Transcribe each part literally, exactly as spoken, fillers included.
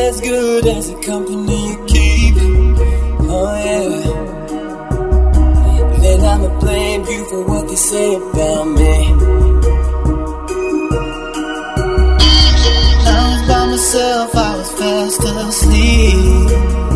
as good as the company you keep. Oh yeah. Then I'ma blame you for what they say about me. I was by myself, I was fast asleep.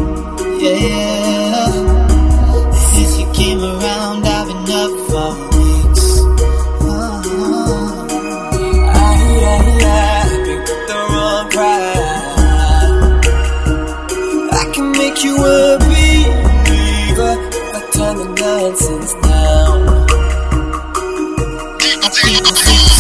Yeah. Since you came around, I've been up for weeks. Oh. I, I, I picked up the wrong pride. I can make you a believer if I turn the nonsense down. I think